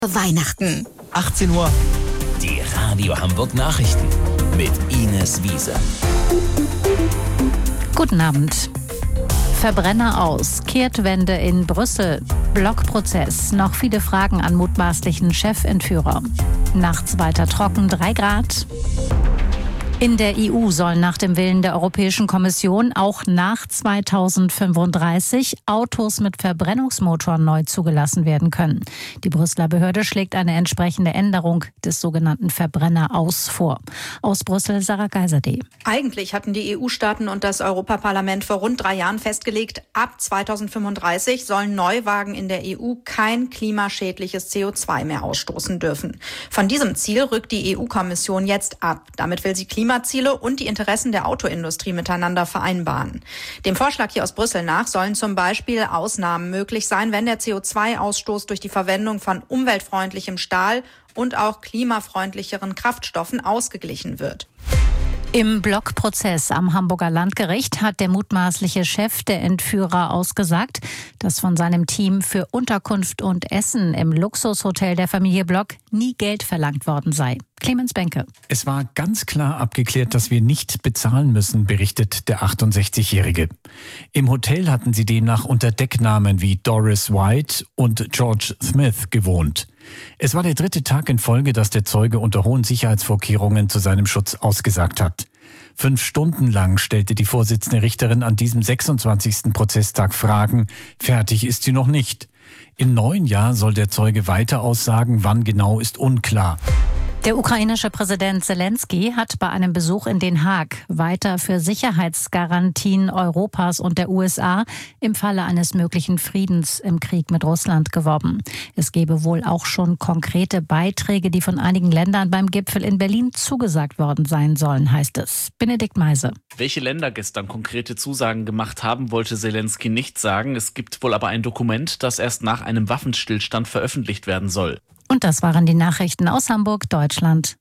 Weihnachten. 18 Uhr. Die Radio Hamburg Nachrichten mit Ines Wiese. Guten Abend. Verbrenner aus, Kehrtwende in Brüssel, Blockprozess, noch viele Fragen an mutmaßlichen Chefentführer. Nachts weiter trocken, 3 Grad. In der EU sollen nach dem Willen der Europäischen Kommission auch nach 2035 Autos mit Verbrennungsmotor neu zugelassen werden können. Die Brüsseler Behörde schlägt eine entsprechende Änderung des sogenannten Verbrenner-Aus vor. Aus Brüssel, Sarah Geiserde. Eigentlich hatten die EU-Staaten und das Europaparlament vor rund 3 Jahren festgelegt, ab 2035 sollen Neuwagen in der EU kein klimaschädliches CO2 mehr ausstoßen dürfen. Von diesem Ziel rückt die EU-Kommission jetzt ab. Damit will sie Klimaziele und die Interessen der Autoindustrie miteinander vereinbaren. Dem Vorschlag hier aus Brüssel nach sollen zum Beispiel Ausnahmen möglich sein, wenn der CO2-Ausstoß durch die Verwendung von umweltfreundlichem Stahl und auch klimafreundlicheren Kraftstoffen ausgeglichen wird. Im Blockprozess am Hamburger Landgericht hat der mutmaßliche Chef der Entführer ausgesagt, dass von seinem Team für Unterkunft und Essen im Luxushotel der Familie Block nie Geld verlangt worden sei. Clemens Benke. Es war ganz klar abgeklärt, dass wir nicht bezahlen müssen, berichtet der 68-Jährige. Im Hotel hatten sie demnach unter Decknamen wie Doris White und George Smith gewohnt. Es war der 3. Tag in Folge, dass der Zeuge unter hohen Sicherheitsvorkehrungen zu seinem Schutz ausgesagt hat. 5 Stunden lang stellte die Vorsitzende Richterin an diesem 26. Prozesstag Fragen. Fertig ist sie noch nicht. Im neuen Jahr soll der Zeuge weiter aussagen, wann genau ist unklar. Der ukrainische Präsident Zelensky hat bei einem Besuch in Den Haag weiter für Sicherheitsgarantien Europas und der USA im Falle eines möglichen Friedens im Krieg mit Russland geworben. Es gebe wohl auch schon konkrete Beiträge, die von einigen Ländern beim Gipfel in Berlin zugesagt worden sein sollen, heißt es. Benedikt Meise. Welche Länder gestern konkrete Zusagen gemacht haben, wollte Zelensky nicht sagen. Es gibt wohl aber ein Dokument, das erst nach einem Waffenstillstand veröffentlicht werden soll. Und das waren die Nachrichten aus Hamburg, Deutschland